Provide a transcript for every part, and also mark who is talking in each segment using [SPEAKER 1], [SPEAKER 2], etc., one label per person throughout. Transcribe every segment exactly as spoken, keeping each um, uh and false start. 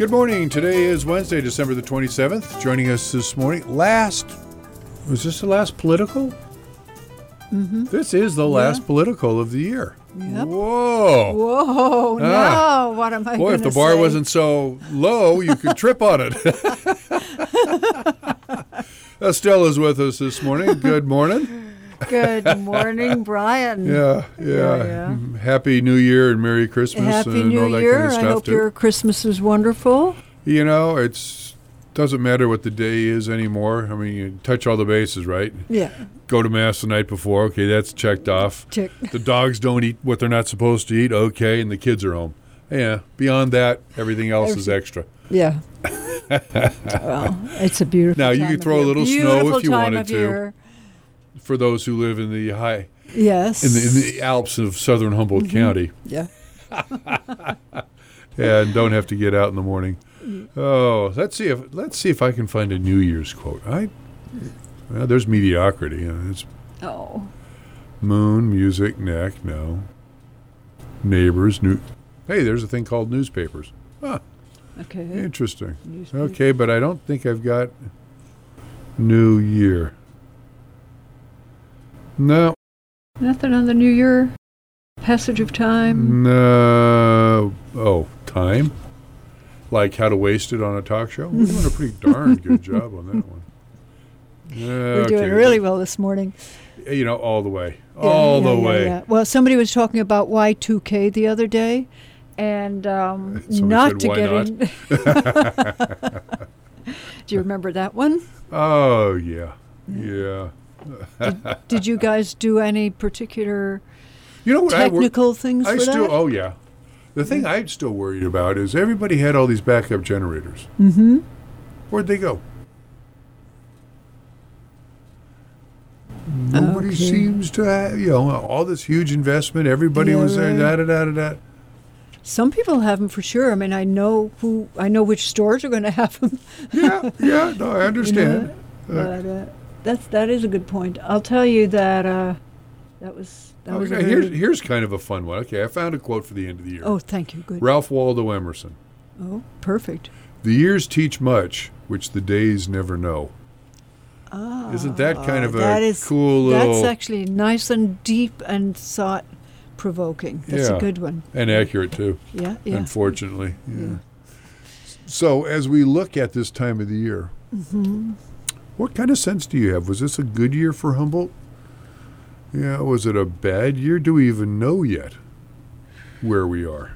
[SPEAKER 1] Good morning. Today is Wednesday, December the twenty-seventh. Joining us this morning, last, was this the last political?
[SPEAKER 2] Mm-hmm.
[SPEAKER 1] This is the
[SPEAKER 2] yeah.
[SPEAKER 1] last political of the year.
[SPEAKER 2] Yep.
[SPEAKER 1] Whoa.
[SPEAKER 2] Whoa,
[SPEAKER 1] ah.
[SPEAKER 2] no, what am I
[SPEAKER 1] Boy, if the bar
[SPEAKER 2] say?
[SPEAKER 1] wasn't so low, you could trip on it. Estella's with us this morning. Good morning.
[SPEAKER 2] Good morning, Brian.
[SPEAKER 1] Yeah, yeah,
[SPEAKER 2] yeah, yeah.
[SPEAKER 1] Happy New Year and Merry Christmas
[SPEAKER 2] Happy
[SPEAKER 1] and
[SPEAKER 2] New
[SPEAKER 1] all that
[SPEAKER 2] Year.
[SPEAKER 1] kind of stuff
[SPEAKER 2] I hope
[SPEAKER 1] too.
[SPEAKER 2] your Christmas was wonderful.
[SPEAKER 1] You know, it's doesn't matter what the day is anymore. I mean, you touch all the bases, right?
[SPEAKER 2] Yeah.
[SPEAKER 1] Go to Mass the night before. Okay, that's checked off.
[SPEAKER 2] Check.
[SPEAKER 1] The dogs don't eat what they're not supposed to eat. Okay, and the kids are home. Yeah. Beyond that, everything else
[SPEAKER 2] Every-
[SPEAKER 1] is extra.
[SPEAKER 2] Yeah. Well, it's a beautiful
[SPEAKER 1] Now,
[SPEAKER 2] time
[SPEAKER 1] you could
[SPEAKER 2] of
[SPEAKER 1] throw a
[SPEAKER 2] year.
[SPEAKER 1] little
[SPEAKER 2] beautiful
[SPEAKER 1] snow if you
[SPEAKER 2] time
[SPEAKER 1] wanted
[SPEAKER 2] of
[SPEAKER 1] to.
[SPEAKER 2] Year.
[SPEAKER 1] For those who live in the high,
[SPEAKER 2] Yes.
[SPEAKER 1] in the, in the Alps of southern Humboldt
[SPEAKER 2] mm-hmm.
[SPEAKER 1] County.
[SPEAKER 2] Yeah.
[SPEAKER 1] And don't have to get out in the morning. Oh, let's see if let's see if I can find a New Year's quote. I well, there's mediocrity. You know, it's
[SPEAKER 2] Oh.
[SPEAKER 1] moon, music, neck, no. Neighbors, new. Hey, there's a thing called newspapers. Huh,
[SPEAKER 2] Okay.
[SPEAKER 1] interesting.
[SPEAKER 2] Newspaper.
[SPEAKER 1] Okay, but I don't think I've got New Year. No,
[SPEAKER 2] Nothing on the New Year? Passage of time?
[SPEAKER 1] no. Oh, time? Like how to waste it on a talk show? We're doing a pretty darn good job on that one.
[SPEAKER 2] We're doing really well this morning.
[SPEAKER 1] You know, all the way.
[SPEAKER 2] Yeah,
[SPEAKER 1] all
[SPEAKER 2] yeah,
[SPEAKER 1] the
[SPEAKER 2] yeah,
[SPEAKER 1] way.
[SPEAKER 2] yeah. Well, somebody was talking about Y two K the other day, and um,
[SPEAKER 1] Somebody
[SPEAKER 2] not
[SPEAKER 1] said,
[SPEAKER 2] to
[SPEAKER 1] "Why
[SPEAKER 2] get
[SPEAKER 1] not?"
[SPEAKER 2] in. Do you remember that one?
[SPEAKER 1] Oh, yeah. Yeah.
[SPEAKER 2] Did, did you guys do any particular
[SPEAKER 1] You know what
[SPEAKER 2] technical
[SPEAKER 1] I wor-
[SPEAKER 2] things
[SPEAKER 1] I
[SPEAKER 2] for
[SPEAKER 1] still,
[SPEAKER 2] that?
[SPEAKER 1] oh, yeah. The thing I'm still worried about is everybody had all these backup generators.
[SPEAKER 2] Mm-hmm.
[SPEAKER 1] Where'd they go? Nobody
[SPEAKER 2] Okay.
[SPEAKER 1] seems to have, you know, all this huge investment. Everybody
[SPEAKER 2] Yeah,
[SPEAKER 1] was there,
[SPEAKER 2] right.
[SPEAKER 1] da da da da da.
[SPEAKER 2] Some people have them for sure. I mean, I know who. I know which stores are going to have them.
[SPEAKER 1] Yeah, yeah, no, I understand.
[SPEAKER 2] But uh, that's that is a good point. I'll tell you that uh, that was that was.
[SPEAKER 1] Okay,
[SPEAKER 2] a
[SPEAKER 1] here's,
[SPEAKER 2] very,
[SPEAKER 1] here's kind of a fun one. Okay, I found a quote for the end of the year.
[SPEAKER 2] oh, thank you. Good.
[SPEAKER 1] Ralph Waldo Emerson.
[SPEAKER 2] Oh, perfect.
[SPEAKER 1] The years teach much, which the days never know.
[SPEAKER 2] Ah,
[SPEAKER 1] Isn't that kind of a
[SPEAKER 2] that is,
[SPEAKER 1] cool little...
[SPEAKER 2] That's actually nice and deep and thought-provoking. That's
[SPEAKER 1] Yeah.
[SPEAKER 2] a good one.
[SPEAKER 1] And accurate, too,
[SPEAKER 2] Yeah, yeah.
[SPEAKER 1] unfortunately. Yeah.
[SPEAKER 2] Yeah.
[SPEAKER 1] So as we look at this time of the year,
[SPEAKER 2] Mm-hmm.
[SPEAKER 1] what kind of sense do you have? Was this a good year for Humboldt? Yeah, was it a bad year? Do we even know yet where we are?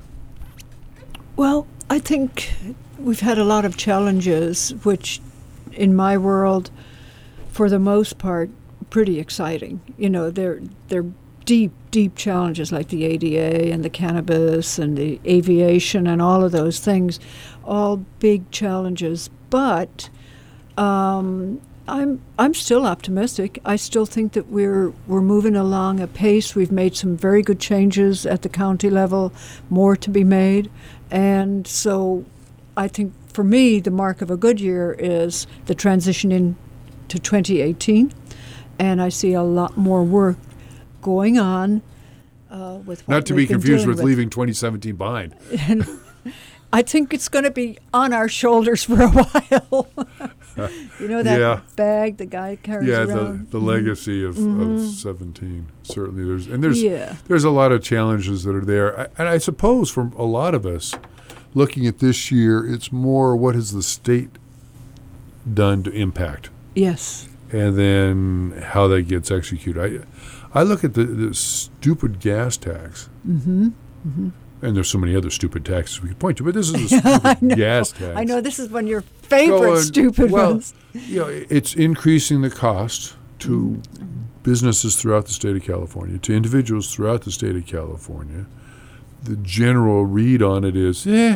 [SPEAKER 2] Well, I think we've had a lot of challenges, which, in my world, for the most part, pretty exciting. You know, they're they're deep, deep challenges like the A D A and the cannabis and the aviation and all of those things, all big challenges. But um, I'm I'm still optimistic. I still think that we're we're moving along a pace. We've made some very good changes at the county level, more to be made, and so I think for me the mark of a good year is the transition into twenty eighteen, and I see a lot more work going on uh, with what
[SPEAKER 1] Not to
[SPEAKER 2] we've
[SPEAKER 1] be
[SPEAKER 2] been
[SPEAKER 1] confused
[SPEAKER 2] dealing
[SPEAKER 1] with leaving twenty seventeen behind.
[SPEAKER 2] And I think it's going to be on our shoulders for a while. You know that
[SPEAKER 1] Yeah.
[SPEAKER 2] bag the guy carries
[SPEAKER 1] Yeah, the,
[SPEAKER 2] around?
[SPEAKER 1] the
[SPEAKER 2] Mhm.
[SPEAKER 1] legacy of,
[SPEAKER 2] Mhm.
[SPEAKER 1] of seventeen, certainly. There's And there's
[SPEAKER 2] Yeah.
[SPEAKER 1] there's a lot of challenges that are there. I, and I suppose for a lot of us, looking at this year, it's more what has the state done to impact,
[SPEAKER 2] Yes.
[SPEAKER 1] and then how that gets executed. I, I look at the, the stupid gas tax,
[SPEAKER 2] Mm-hmm. Mm-hmm.
[SPEAKER 1] and there's so many other stupid taxes we could point to, but this is a stupid gas tax.
[SPEAKER 2] I know this is one of your favorite
[SPEAKER 1] Going-
[SPEAKER 2] stupid
[SPEAKER 1] well,
[SPEAKER 2] ones.
[SPEAKER 1] You know, it's increasing the cost to businesses throughout the state of California, to individuals throughout the state of California. The general read on it is, eh,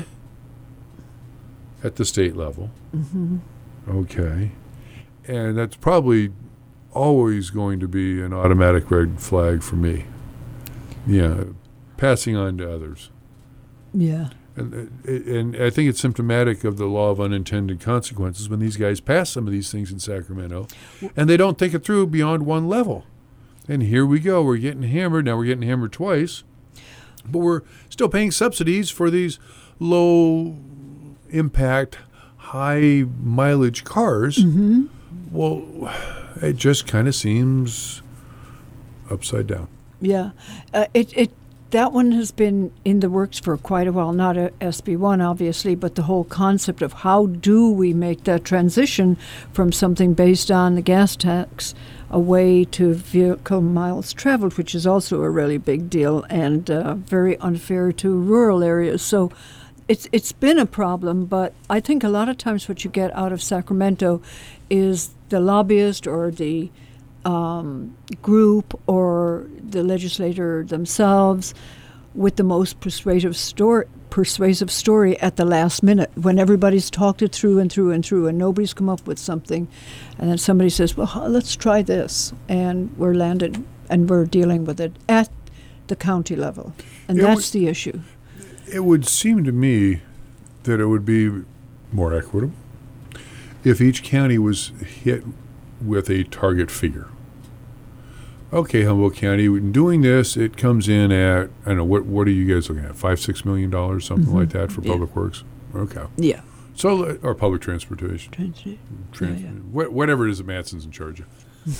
[SPEAKER 1] at the state level.
[SPEAKER 2] Mm-hmm.
[SPEAKER 1] Okay. And that's probably always going to be an automatic red flag for me. Yeah, passing on to others.
[SPEAKER 2] Yeah.
[SPEAKER 1] And, and I think it's symptomatic of the law of unintended consequences when these guys pass some of these things in Sacramento, and they don't think it through beyond one level. And here we go. We're getting hammered. Now we're getting hammered twice. But we're still paying subsidies for these low impact, high mileage cars,
[SPEAKER 2] Mm-hmm.
[SPEAKER 1] well, it just kind of seems upside down.
[SPEAKER 2] Yeah, uh, it it that one has been in the works for quite a while. Not a S B one, obviously, but the whole concept of how do we make that transition from something based on the gas tax away to vehicle miles traveled, which is also a really big deal and uh, very unfair to rural areas. So. It's it's been a problem, but I think a lot of times what you get out of Sacramento is the lobbyist or the um, group or the legislator themselves with the most persuasive story, persuasive story at the last minute when everybody's talked it through and through and through and nobody's come up with something, and then somebody says, well, let's try this, and we're landed and we're dealing with it at the county level, and
[SPEAKER 1] It
[SPEAKER 2] that's
[SPEAKER 1] would-
[SPEAKER 2] the issue.
[SPEAKER 1] It would seem to me that it would be more equitable if each county was hit with a target figure. Okay, Humboldt County, in doing this, it comes in at, I don't know, what what are you guys looking at, five, six million dollars, something
[SPEAKER 2] Mhm.
[SPEAKER 1] like that for
[SPEAKER 2] Yeah.
[SPEAKER 1] Public Works? Okay.
[SPEAKER 2] Yeah.
[SPEAKER 1] So, uh, or public transportation.
[SPEAKER 2] Transit.
[SPEAKER 1] Trans-
[SPEAKER 2] yeah.
[SPEAKER 1] wh- whatever it is that Matson's in charge of.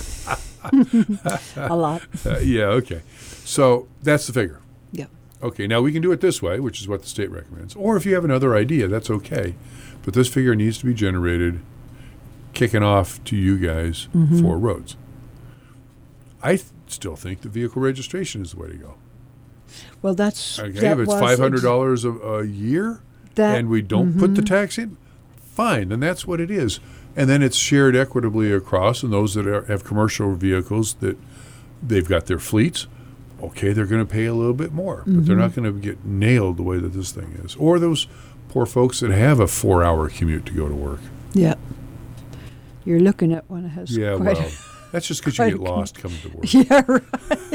[SPEAKER 2] A lot.
[SPEAKER 1] Uh, yeah, okay. So that's the figure.
[SPEAKER 2] Yeah.
[SPEAKER 1] Okay, now we can do it this way, which is what the state recommends. Or if you have another idea, that's okay. But this figure needs to be generated, kicking off to you guys
[SPEAKER 2] Mhm.
[SPEAKER 1] for roads. I th- still think the vehicle registration is the way to go.
[SPEAKER 2] Well, that's
[SPEAKER 1] Okay,
[SPEAKER 2] that
[SPEAKER 1] if it's
[SPEAKER 2] was
[SPEAKER 1] five hundred dollars a, a year
[SPEAKER 2] that,
[SPEAKER 1] and we don't put the
[SPEAKER 2] mhm.
[SPEAKER 1] tax in, fine, then that's what it is. And then it's shared equitably across, and those that are, have commercial vehicles that they've got their fleets, okay, they're going to pay a little bit more, but they're
[SPEAKER 2] Mhm.
[SPEAKER 1] not going to get nailed the way that this thing is. Or those poor folks that have a four-hour commute to go to work.
[SPEAKER 2] Yeah. You're looking at one that has
[SPEAKER 1] Yeah,
[SPEAKER 2] quite
[SPEAKER 1] well, that's just because you
[SPEAKER 2] quite
[SPEAKER 1] get
[SPEAKER 2] a com-
[SPEAKER 1] lost coming to work.
[SPEAKER 2] yeah, right.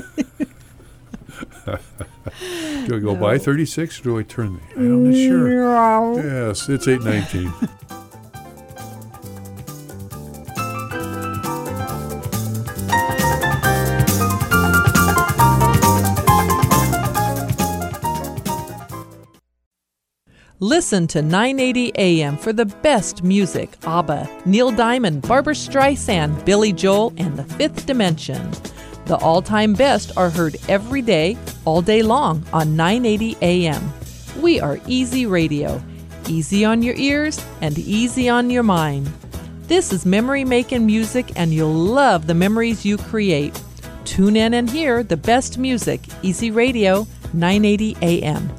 [SPEAKER 1] Do I go
[SPEAKER 2] No.
[SPEAKER 1] by thirty-six or do I turn the? I'm not sure.
[SPEAKER 2] No.
[SPEAKER 1] Yes, it's eight nineteen.
[SPEAKER 3] Listen to nine eighty A M for the best music. ABBA, Neil Diamond, Barbra Streisand, Billy Joel, and The Fifth Dimension. The all-time best are heard every day, all day long on nine eighty A M. We are Easy Radio. Easy on your ears and easy on your mind. This is memory-making music, and you'll love the memories you create. Tune in and hear the best music. Easy Radio, nine eighty A M.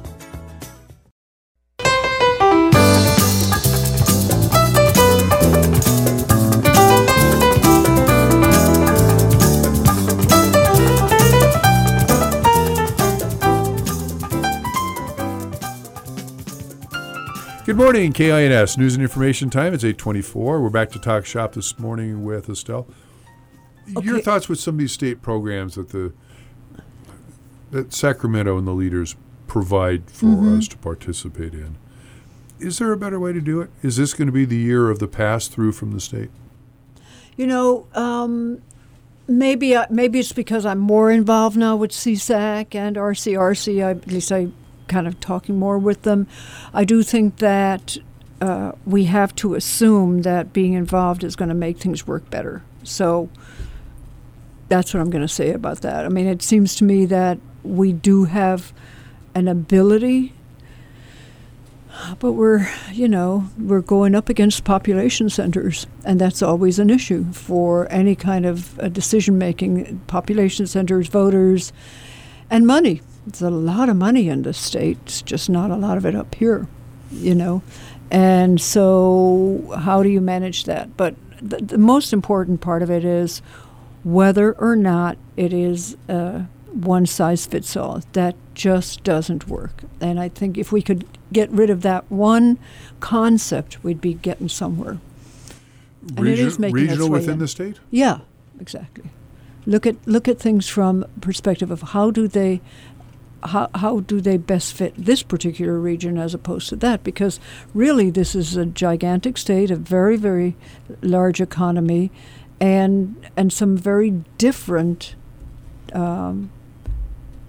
[SPEAKER 1] Good morning, K I N S News and Information Time. It's eight twenty-four. We're back to Talk Shop this morning with Estelle. Your
[SPEAKER 2] Okay.
[SPEAKER 1] thoughts with some of these state programs that the that Sacramento and the leaders provide for
[SPEAKER 2] Mhm.
[SPEAKER 1] us to participate in. Is there a better way to do it? Is this going to be the year of the pass-through from the state?
[SPEAKER 2] You know, um, maybe I, maybe it's because I'm more involved now with C S A C and R C R C. I, at least I kind of talking more with them. I do think that uh, we have to assume that being involved is going to make things work better. So that's what I'm going to say about that. I mean, it seems to me that we do have an ability, but we're, you know, we're going up against population centers, and that's always an issue for any kind of uh, decision-making. Population centers, voters, and money. There's a lot of money in the state, it's just not a lot of it up here, you know. And so how do you manage that? But the, the most important part of it is whether or not it is uh, one size fits all. That just doesn't work. And I think if we could get rid of that one concept, we'd be getting somewhere. And it is making its
[SPEAKER 1] regional
[SPEAKER 2] way
[SPEAKER 1] within
[SPEAKER 2] in.
[SPEAKER 1] the state?
[SPEAKER 2] Yeah, exactly. Look at look at things from perspective of how do they how how do they best fit this particular region as opposed to that? Because really this is a gigantic state, a very, very large economy, and and some very different um,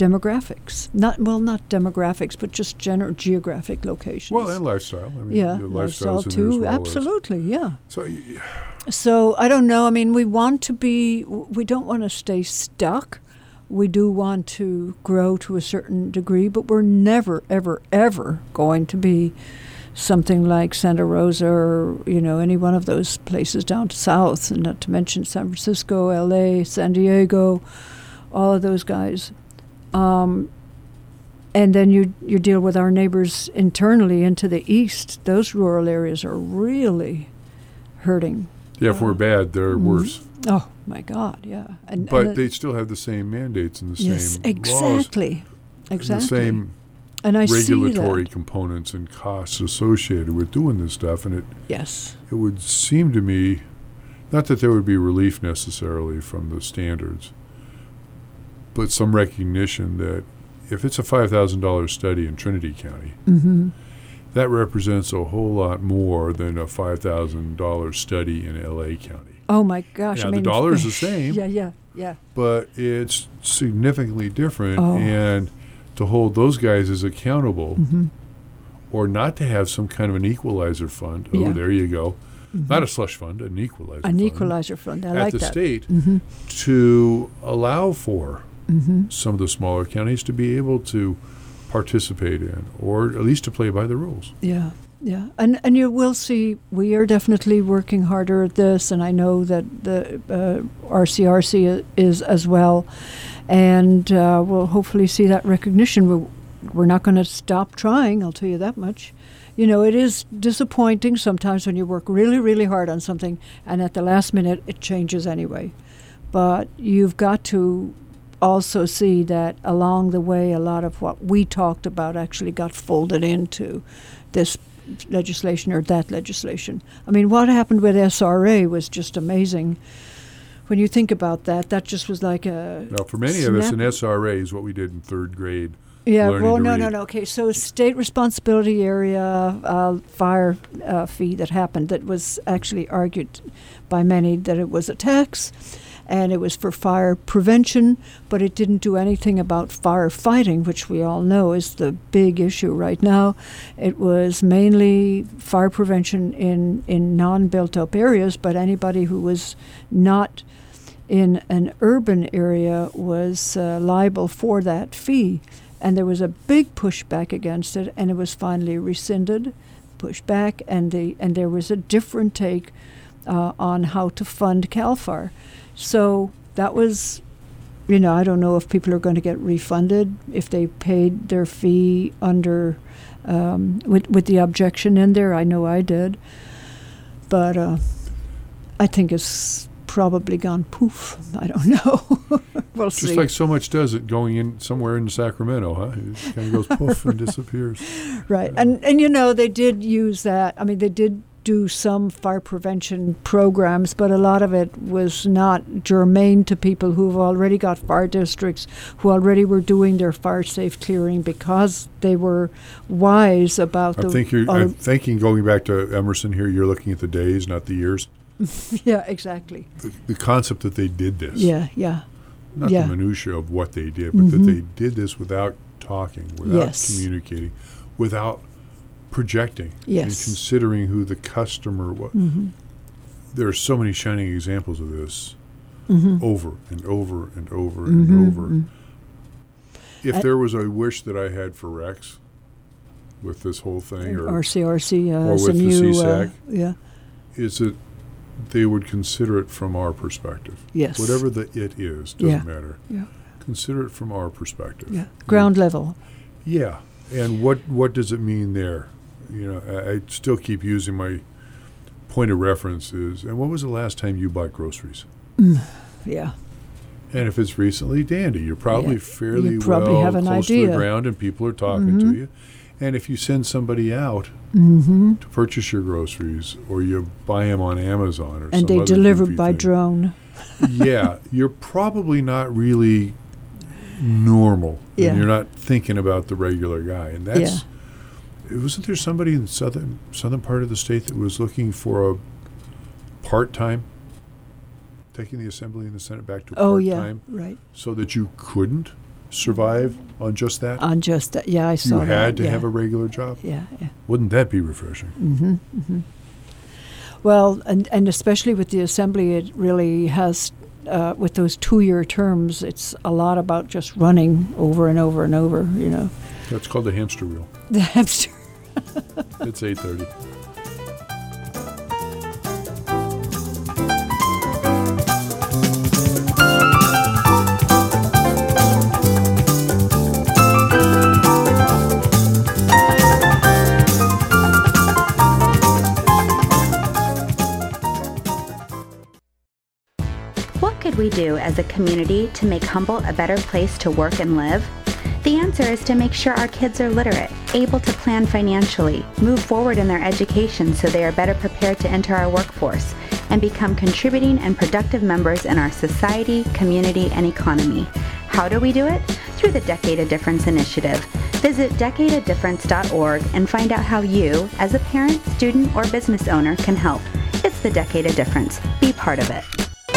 [SPEAKER 2] demographics. Not well, not demographics, but just general geographic locations.
[SPEAKER 1] Well, and lifestyle. I mean,
[SPEAKER 2] yeah,
[SPEAKER 1] the
[SPEAKER 2] lifestyle
[SPEAKER 1] lifestyle's in there
[SPEAKER 2] too.
[SPEAKER 1] as well as-
[SPEAKER 2] Absolutely, yeah.
[SPEAKER 1] So, y-
[SPEAKER 2] So I don't know. I mean, we want to be. We don't want to stay stuck. We do want to grow to a certain degree, but we're never, ever, ever going to be something like Santa Rosa or, you know, any one of those places down to south, and not to mention San Francisco, L A, San Diego, all of those guys. Um, and then you you deal with our neighbors internally into the east. Those rural areas are really hurting.
[SPEAKER 1] yeah, if we're bad, they're
[SPEAKER 2] Mhm.
[SPEAKER 1] worse.
[SPEAKER 2] Oh, my God, yeah. And,
[SPEAKER 1] But
[SPEAKER 2] and
[SPEAKER 1] they still have the same mandates and the
[SPEAKER 2] yes,
[SPEAKER 1] same laws,
[SPEAKER 2] exactly.
[SPEAKER 1] and
[SPEAKER 2] Exactly.
[SPEAKER 1] the same
[SPEAKER 2] and I
[SPEAKER 1] regulatory
[SPEAKER 2] see that.
[SPEAKER 1] components and costs associated with doing this stuff. And it,
[SPEAKER 2] Yes.
[SPEAKER 1] it would seem to me, not that there would be relief necessarily from the standards, but some recognition that if it's a five thousand dollars study in Trinity County,
[SPEAKER 2] Mm-hmm.
[SPEAKER 1] that represents a whole lot more than a five thousand dollars study in L A County.
[SPEAKER 2] Oh, my gosh.
[SPEAKER 1] Now,
[SPEAKER 2] I
[SPEAKER 1] the
[SPEAKER 2] mean,
[SPEAKER 1] dollar's the same.
[SPEAKER 2] Yeah, yeah, yeah.
[SPEAKER 1] But it's significantly different,
[SPEAKER 2] Oh.
[SPEAKER 1] and to hold those guys as accountable,
[SPEAKER 2] Mm-hmm.
[SPEAKER 1] or not to have some kind of an equalizer fund. Oh,
[SPEAKER 2] Yeah.
[SPEAKER 1] there you go.
[SPEAKER 2] Mhm.
[SPEAKER 1] Not a slush fund, an equalizer
[SPEAKER 2] An
[SPEAKER 1] fund.
[SPEAKER 2] equalizer fund. I
[SPEAKER 1] at
[SPEAKER 2] like
[SPEAKER 1] the
[SPEAKER 2] that.
[SPEAKER 1] state
[SPEAKER 2] Mm-hmm.
[SPEAKER 1] to allow for
[SPEAKER 2] Mm-hmm.
[SPEAKER 1] some of the smaller counties to be able to participate in, or at least to play by the rules.
[SPEAKER 2] Yeah, yeah, and and you will see we are definitely working harder at this, and I know that the uh, R C R C i- is as well, and uh, we'll hopefully see that recognition. We're, we're not going to stop trying. I'll tell you that much. You know, it is disappointing sometimes when you work really, really hard on something, and at the last minute it changes anyway. But you've got to also see that along the way, a lot of what we talked about actually got folded into this legislation or that legislation. I mean, what happened with S R A was just amazing. When you think about that, that just was like a
[SPEAKER 1] Now, for many of us,
[SPEAKER 2] snap-
[SPEAKER 1] an S R A is what we did in third grade.
[SPEAKER 2] yeah.
[SPEAKER 1] learning
[SPEAKER 2] Well,
[SPEAKER 1] to
[SPEAKER 2] no, no,
[SPEAKER 1] read.
[SPEAKER 2] no. Okay, so state responsibility area uh, fire uh, fee that happened that was actually argued by many that it was a tax, and it was for fire prevention, but it didn't do anything about firefighting, which we all know is the big issue right now. It was mainly fire prevention in, in non-built-up areas, but anybody who was not in an urban area was uh, liable for that fee. And there was a big pushback against it, and it was finally rescinded, pushed back, and, the, and there was a different take uh, on how to fund CAL FIRE. So that was, you know, I don't know if people are going to get refunded if they paid their fee under, um, with, with the objection in there. I know I did. But uh, I think it's probably gone poof. I don't know. We'll
[SPEAKER 1] Just
[SPEAKER 2] see.
[SPEAKER 1] like so much does it going in somewhere in Sacramento, huh? It kind of goes poof and disappears.
[SPEAKER 2] Right. And, and, you know, they did use that. I mean, they did do some fire prevention programs, but a lot of it was not germane to people who've already got fire districts, who already were doing their fire safe clearing because they were wise about
[SPEAKER 1] I
[SPEAKER 2] the...
[SPEAKER 1] think you're,
[SPEAKER 2] other-
[SPEAKER 1] I'm thinking, going back to Emerson here, you're looking at the days, not the years.
[SPEAKER 2] yeah, exactly.
[SPEAKER 1] The, the concept that they did this.
[SPEAKER 2] Yeah, yeah.
[SPEAKER 1] Not
[SPEAKER 2] yeah.
[SPEAKER 1] the minutia of what they did, but
[SPEAKER 2] Mhm.
[SPEAKER 1] that they did this without talking, without
[SPEAKER 2] Yes.
[SPEAKER 1] communicating, without projecting
[SPEAKER 2] Yes.
[SPEAKER 1] and considering who the customer was.
[SPEAKER 2] Mm-hmm.
[SPEAKER 1] There are so many shining examples of this
[SPEAKER 2] Mm-hmm.
[SPEAKER 1] over and over and over
[SPEAKER 2] Mhm,
[SPEAKER 1] and over.
[SPEAKER 2] mhm.
[SPEAKER 1] If
[SPEAKER 2] I-
[SPEAKER 1] there was a wish that I had for Rex with this whole thing, or
[SPEAKER 2] R C R C, uh,
[SPEAKER 1] or with
[SPEAKER 2] S M
[SPEAKER 1] the
[SPEAKER 2] U,
[SPEAKER 1] C
[SPEAKER 2] uh,
[SPEAKER 1] SAC.
[SPEAKER 2] yeah,
[SPEAKER 1] is that they would consider it from our perspective.
[SPEAKER 2] yes.
[SPEAKER 1] Whatever the it is, doesn't
[SPEAKER 2] Yeah.
[SPEAKER 1] matter.
[SPEAKER 2] Yeah.
[SPEAKER 1] Consider it from our perspective.
[SPEAKER 2] Yeah, ground level.
[SPEAKER 1] Yeah. And what, what does it mean there? You know, I, I still keep using my point of reference is, and what was the last time you bought groceries?
[SPEAKER 2] Yeah,
[SPEAKER 1] And if it's recently, dandy. You're probably
[SPEAKER 2] Yeah.
[SPEAKER 1] fairly
[SPEAKER 2] You probably
[SPEAKER 1] well
[SPEAKER 2] have an
[SPEAKER 1] close to
[SPEAKER 2] idea.
[SPEAKER 1] the ground and people are talking
[SPEAKER 2] Mhm.
[SPEAKER 1] to you. And if you send somebody out
[SPEAKER 2] mm-hmm.
[SPEAKER 1] to purchase your groceries, or you buy them on Amazon or
[SPEAKER 2] And
[SPEAKER 1] some
[SPEAKER 2] they
[SPEAKER 1] other
[SPEAKER 2] delivered
[SPEAKER 1] goofy
[SPEAKER 2] by
[SPEAKER 1] thing,
[SPEAKER 2] drone.
[SPEAKER 1] yeah, you're probably not really normal.
[SPEAKER 2] Yeah.
[SPEAKER 1] And you're not thinking about the regular guy. And that's, wasn't there somebody in the southern, southern part of the state that was looking for a part-time, taking the Assembly and the Senate back to
[SPEAKER 2] Oh, yeah,
[SPEAKER 1] part-time,
[SPEAKER 2] right.
[SPEAKER 1] so that you couldn't survive on just that?
[SPEAKER 2] On just that, yeah, I saw
[SPEAKER 1] you
[SPEAKER 2] that.
[SPEAKER 1] had to
[SPEAKER 2] yeah.
[SPEAKER 1] have a regular job?
[SPEAKER 2] Yeah, yeah.
[SPEAKER 1] Wouldn't that be refreshing?
[SPEAKER 2] Mm-hmm, mm-hmm. Well, and, and especially with the Assembly, it really has, uh, with those two-year terms, it's a lot about just running over and over and over, you know.
[SPEAKER 1] That's called the hamster wheel.
[SPEAKER 2] The hamster.
[SPEAKER 1] It's eight thirty.
[SPEAKER 4] What could we do as a community to make Humboldt a better place to work and live? The answer is to make sure our kids are literate, able to plan financially, move forward in their education so they are better prepared to enter our workforce, and become contributing and productive members in our society, community, and economy. How do we do it? Through the Decade of Difference initiative. Visit decade of difference dot org and find out how you, as a parent, student, or business owner, can help. It's the Decade of Difference. Be part of it.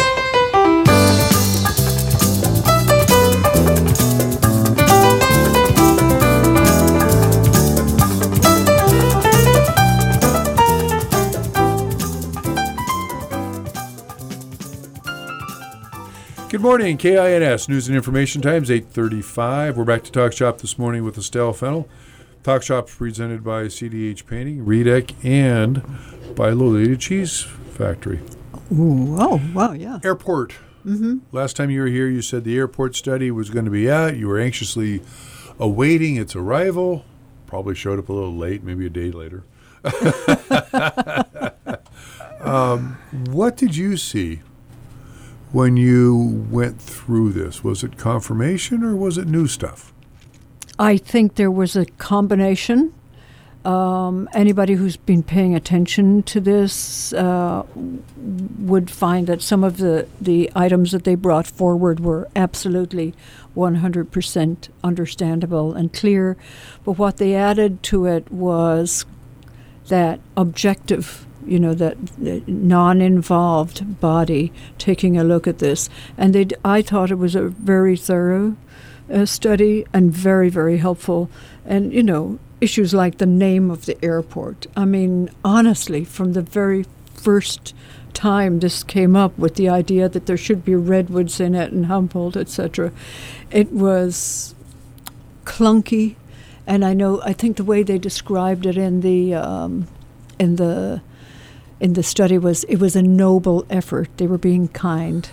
[SPEAKER 1] Good morning, K I N S News and Information Times, eight thirty-five. We're back to Talk Shop this morning with Estelle Fennell. Talk Shop presented by C D H Painting, Redec, and by Lolita Cheese Factory.
[SPEAKER 2] Ooh, oh, wow, yeah.
[SPEAKER 1] Airport.
[SPEAKER 2] Mm-hmm.
[SPEAKER 1] Last time you were here, you said the airport study was going to be out. You were anxiously awaiting its arrival. Probably showed up a little late, maybe a day later. um, what did you see when you went through this? Was it confirmation or was it new stuff?
[SPEAKER 2] I think there was a combination. Um, anybody who's been paying attention to this uh, would find that some of the, the items that they brought forward were absolutely one hundred percent understandable and clear. But what they added to it was that objective, you know, that non-involved body taking a look at this. And they, I thought it was a very thorough uh, study and very, very helpful. And, you know, issues like the name of the airport. I mean, honestly, from the very first time this came up with the idea that there should be redwoods in it and Humboldt, et cetera, it was clunky. And I know, I think the way they described it in the um, in the in the study was it was a noble effort. They were being kind.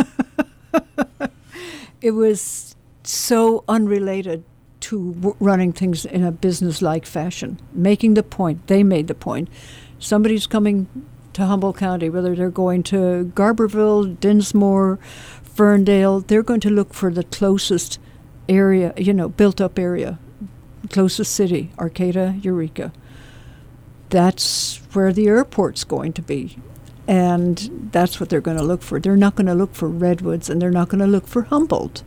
[SPEAKER 2] It was so unrelated to w- running things in a business-like fashion, making the point. They made the point. Somebody's coming to Humboldt County, whether they're going to Garberville, Dinsmore, Ferndale, they're going to look for the closest area, you know, built-up area, closest city, Arcata, Eureka. That's where the airport's going to be. And that's what they're going to look for. They're not going to look for redwoods, and they're not going to look for Humboldt.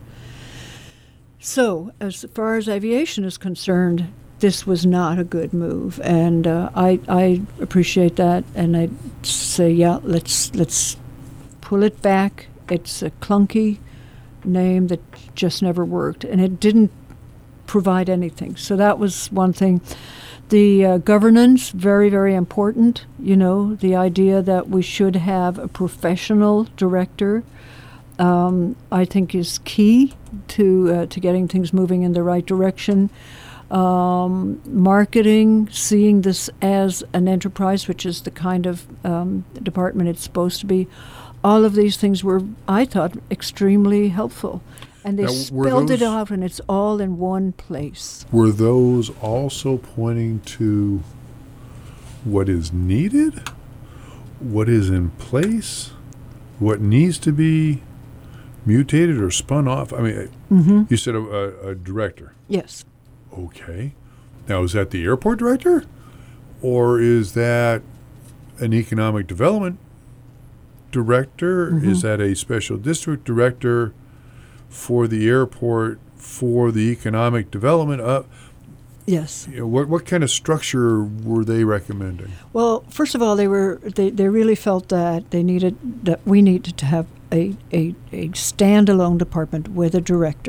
[SPEAKER 2] So, as far as aviation is concerned, this was not a good move, and uh, I I appreciate that, and I say, yeah, let's let's pull it back. It's a clunky name that just never worked, and it didn't provide anything. So that was one thing. The uh, governance, very, very important. You know, the idea that we should have a professional director, um, I think is key to uh, to getting things moving in the right direction. Um, marketing, seeing this as an enterprise, which is the kind of um, department it's supposed to be. All of these things were, I thought, extremely helpful. And they
[SPEAKER 1] Now, were
[SPEAKER 2] spelled it
[SPEAKER 1] those-
[SPEAKER 2] out, and it's all in one place.
[SPEAKER 1] Were those also pointing to what is needed, what is in place, what needs to be mutated or spun off? I mean,
[SPEAKER 2] Mm-hmm.
[SPEAKER 1] you said a, a, a director.
[SPEAKER 2] Yes.
[SPEAKER 1] Okay. Now, is that the airport director? Or is that an economic development director?
[SPEAKER 2] Mhm.
[SPEAKER 1] Is that a special district director for the airport for the economic development? Uh,
[SPEAKER 2] Yes.
[SPEAKER 1] you know, what what kind of structure were they recommending?
[SPEAKER 2] Well, first of all, they were they, they really felt that they needed that we needed to have a, a, a standalone department with a director,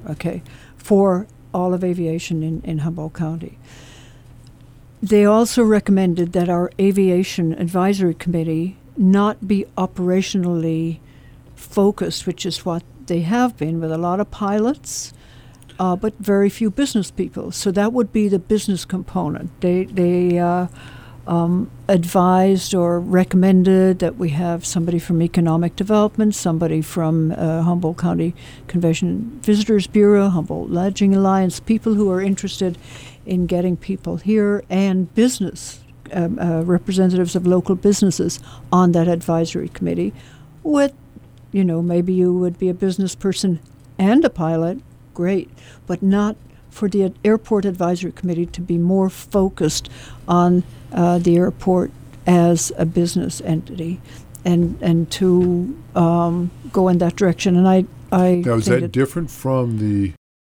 [SPEAKER 2] okay, for all of aviation in, in Humboldt County. They also recommended that our Aviation Advisory Committee not be operationally focused, which is what they have been with a lot of pilots, uh, but very few business people. So that would be the business component. They they uh, um, advised or recommended that we have somebody from Economic Development, somebody from uh, Humboldt County Convention Visitors Bureau, Humboldt Lodging Alliance, people who are interested in getting people here, and business um, uh, representatives of local businesses on that advisory committee. With, you know, maybe you would be a business person and a pilot, great, but not for the ad- airport advisory committee to be more focused on uh, the airport as a business entity, and and to um, go in that direction. And I, I
[SPEAKER 1] now is
[SPEAKER 2] think
[SPEAKER 1] that different from the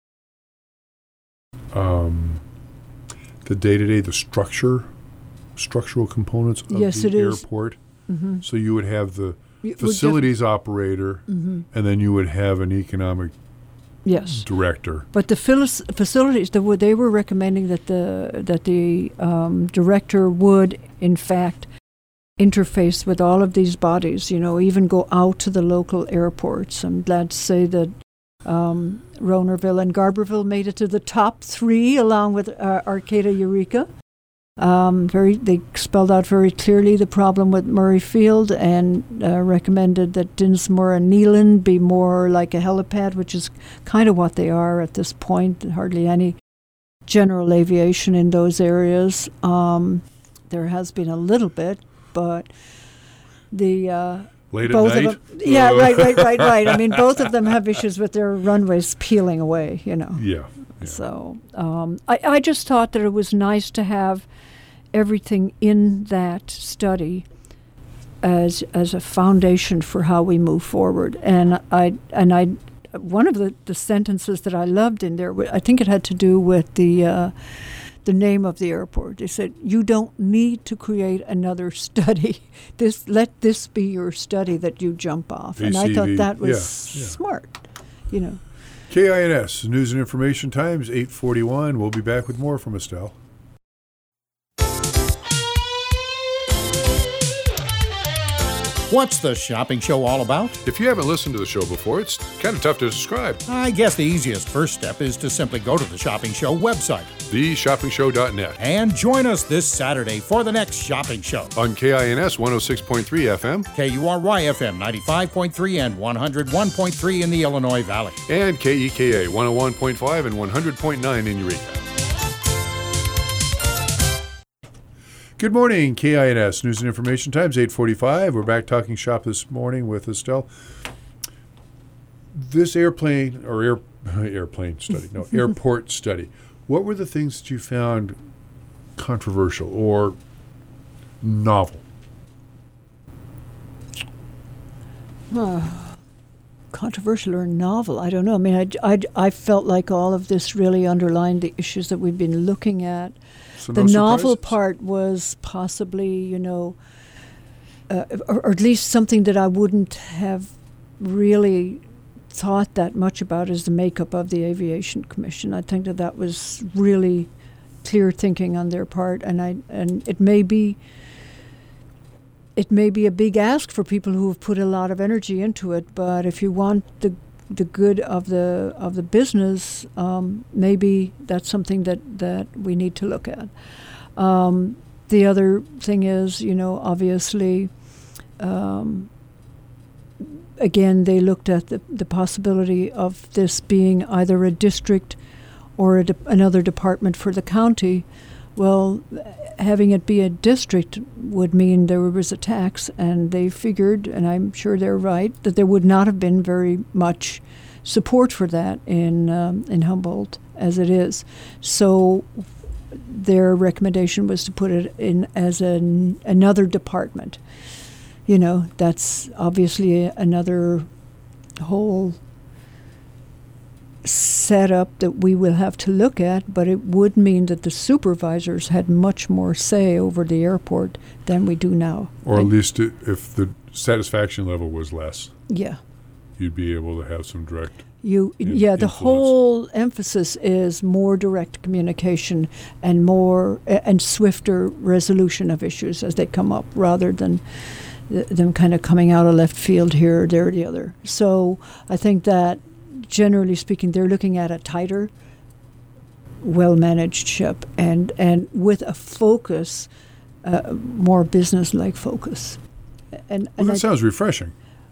[SPEAKER 1] um, the day-to-day, the structure, structural components of
[SPEAKER 2] Yes,
[SPEAKER 1] the
[SPEAKER 2] it is.
[SPEAKER 1] airport?
[SPEAKER 2] Mm-hmm.
[SPEAKER 1] So you would have the
[SPEAKER 2] It would
[SPEAKER 1] facilities operator,
[SPEAKER 2] Mm-hmm.
[SPEAKER 1] and then you would have an economic
[SPEAKER 2] Yes.
[SPEAKER 1] director.
[SPEAKER 2] But the phil- facilities, the, they were recommending that the that the um, director would, in fact, interface with all of these bodies. You know, even go out to the local airports. I'm glad to say that um, Ronerville and Garberville made it to the top three, along with uh, Arcata Eureka. Um, very, they spelled out very clearly the problem with Murray Field, and uh, recommended that Dinsmore and Neyland be more like a helipad, which is kind of what they are at this point. Hardly any general aviation in those areas. Um, there has been a little bit, but the uh,
[SPEAKER 1] Late
[SPEAKER 2] both
[SPEAKER 1] at night?
[SPEAKER 2] of them, yeah, right, right, right, right. I mean, both of them have issues with their runways peeling away. You know.
[SPEAKER 1] Yeah. yeah.
[SPEAKER 2] So um, I, I just thought that it was nice to have everything in that study as as a foundation for how we move forward. And I and I one of the, the sentences that I loved in there, I think it had to do with the uh, the name of the airport. They said, "You don't need to create another study. This let this be your study that you jump off." And I thought that was
[SPEAKER 1] yeah, yeah.
[SPEAKER 2] smart, you know.
[SPEAKER 1] K I N S, News and Information Times, eight forty-one. We'll be back with more from Estelle.
[SPEAKER 5] What's the shopping show all about?
[SPEAKER 1] If you haven't listened to the show before, it's kind of tough to describe.
[SPEAKER 5] I guess the easiest first step is to simply go to the Shopping Show website
[SPEAKER 1] the shopping show dot net.
[SPEAKER 5] and join us this Saturday for the next shopping show.
[SPEAKER 1] On K I N S one oh six point three F M
[SPEAKER 5] K U R Y F M ninety-five point three and one oh one point three in the Illinois Valley.
[SPEAKER 1] and K E K A one oh one point five and one hundred point nine in Eureka. Good morning, K I N S News and Information Times, eight forty-five. We're back talking shop this morning with Estelle. This airplane, or air, airplane study, no, airport study, what were the things that you found controversial or novel?
[SPEAKER 2] Uh, controversial or novel, I don't know. I mean, I, I, I felt like all of this really underlined the issues that we've been looking at.
[SPEAKER 1] So
[SPEAKER 2] The
[SPEAKER 1] no
[SPEAKER 2] novel
[SPEAKER 1] surprises?
[SPEAKER 2] part was possibly, you know, uh, or, or at least something that I wouldn't have really thought that much about is the makeup of the Aviation Commission. I think that that was really clear thinking on their part, and I and it may be it may be a big ask for people who have put a lot of energy into it, but if you want the the good of the of the business, um, maybe that's something that, that we need to look at. Um, the other thing is, you know, obviously, um, again, they looked at the, the possibility of this being either a district or a de- another department for the county. Well, having it be a district would mean there was a tax, and they figured, and I'm sure they're right, that there would not have been very much support for that in um, in Humboldt as it is. So their recommendation was to put it in as an, another department. You know, that's obviously another whole setup that we will have to look at, but it would mean that the supervisors had much more say over the airport than we do now.
[SPEAKER 1] Or at
[SPEAKER 2] I-
[SPEAKER 1] least i- if the satisfaction level was less.
[SPEAKER 2] Yeah,
[SPEAKER 1] you'd be able to have some direct.
[SPEAKER 2] You,
[SPEAKER 1] in-
[SPEAKER 2] yeah, the
[SPEAKER 1] influence.
[SPEAKER 2] whole emphasis is more direct communication and more a- and swifter resolution of issues as they come up, rather than th- them kind of coming out of left field here, there, or the other. So I think that, generally speaking, they're looking at a tighter, well-managed ship, and and with a focus, uh, more business-like focus. And,
[SPEAKER 1] Well,
[SPEAKER 2] and
[SPEAKER 1] that
[SPEAKER 2] I,
[SPEAKER 1] sounds refreshing.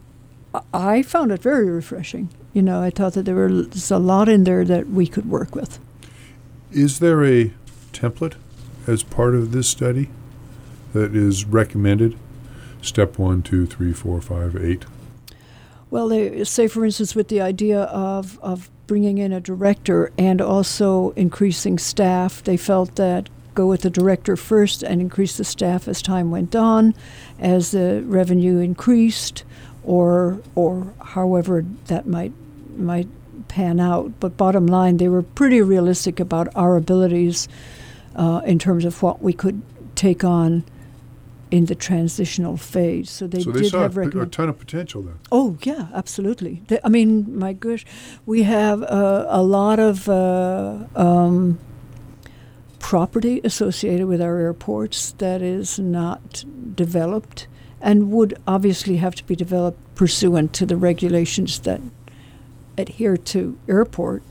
[SPEAKER 2] I found it very refreshing. You know, I thought that there was a lot in there that we could work with.
[SPEAKER 1] Is there a template as part of this study that is recommended? Step one, two, three, four, five, eight.
[SPEAKER 2] Well, they say, for instance, with the idea of, of bringing in a director and also increasing staff, they felt that go with the director first and increase the staff as time went on, as the revenue increased, or or however that might might pan out. But bottom line, they were pretty realistic about our abilities uh, in terms of what we could take on in the transitional phase. So they
[SPEAKER 1] so they
[SPEAKER 2] did
[SPEAKER 1] saw a,
[SPEAKER 2] have
[SPEAKER 1] p- a
[SPEAKER 2] recommend-
[SPEAKER 1] ton of potential then.
[SPEAKER 2] Oh, yeah, absolutely. They, I mean, my gosh, we have uh, a lot of uh, um, property associated with our airports that is not developed and would obviously have to be developed pursuant to the regulations that adhere to airport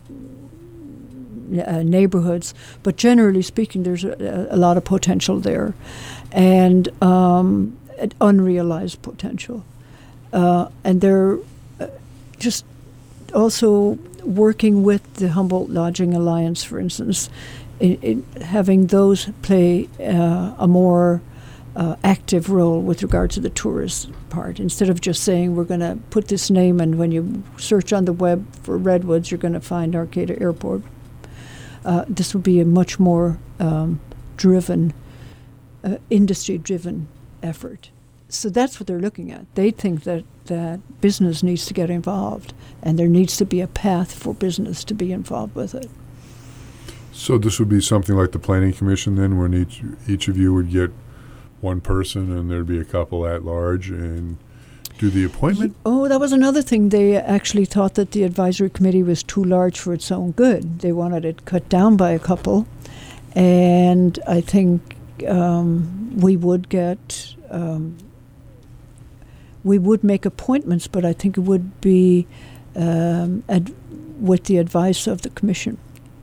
[SPEAKER 2] uh, neighborhoods. But generally speaking, there's a, a lot of potential there, and um, an unrealized potential. Uh, and they're uh, just also working with the Humboldt Lodging Alliance, for instance, in, in having those play uh, a more uh, active role with regard to the tourist part. Instead of just saying we're going to put this name, and when you search on the web for Redwoods, you're going to find Arcata Airport. Uh, this would be a much more um, driven, uh, industry-driven effort. So that's what they're looking at. They think that, that business needs to get involved, and there needs to be a path for business to be involved with it.
[SPEAKER 1] So this would be something like the Planning Commission then, when each each of you would get one person and there'd be a couple at large and do the appointment?
[SPEAKER 2] Oh, that was another thing. They actually thought that the advisory committee was too large for its own good. They wanted it cut down by a couple, and I think um, we would get... Um, we would make appointments, but I think it would be um, ad- with the advice of the commission.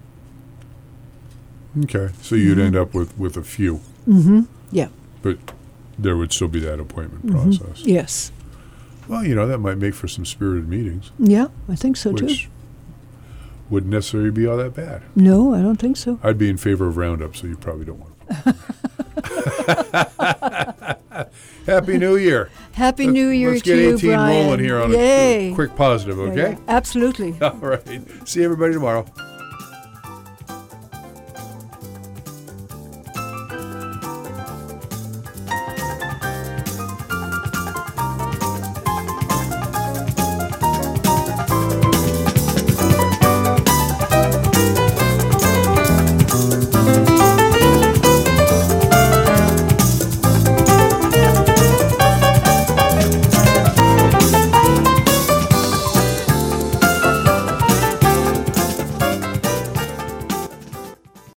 [SPEAKER 1] Okay, so you'd
[SPEAKER 2] Mm-hmm.
[SPEAKER 1] end up with, with a few,
[SPEAKER 2] Mm-hmm. Yeah.
[SPEAKER 1] but there would still be that appointment
[SPEAKER 2] Mm-hmm.
[SPEAKER 1] process.
[SPEAKER 2] Yes.
[SPEAKER 1] Well, you know, that might make for some spirited meetings,
[SPEAKER 2] Yeah, I think so too.
[SPEAKER 1] which wouldn't necessarily be all that bad.
[SPEAKER 2] No, I don't think so.
[SPEAKER 1] I'd be in favor of Roundup, so you probably don't want to. Happy New Year.
[SPEAKER 2] Happy
[SPEAKER 1] Let's-
[SPEAKER 2] New Year
[SPEAKER 1] let's
[SPEAKER 2] to
[SPEAKER 1] get
[SPEAKER 2] you,
[SPEAKER 1] eighteen
[SPEAKER 2] Brian.
[SPEAKER 1] rolling here on a-
[SPEAKER 2] Yay.
[SPEAKER 1] a quick positive,
[SPEAKER 2] Yeah,
[SPEAKER 1] okay?
[SPEAKER 2] yeah. Absolutely.
[SPEAKER 1] All right. See everybody tomorrow.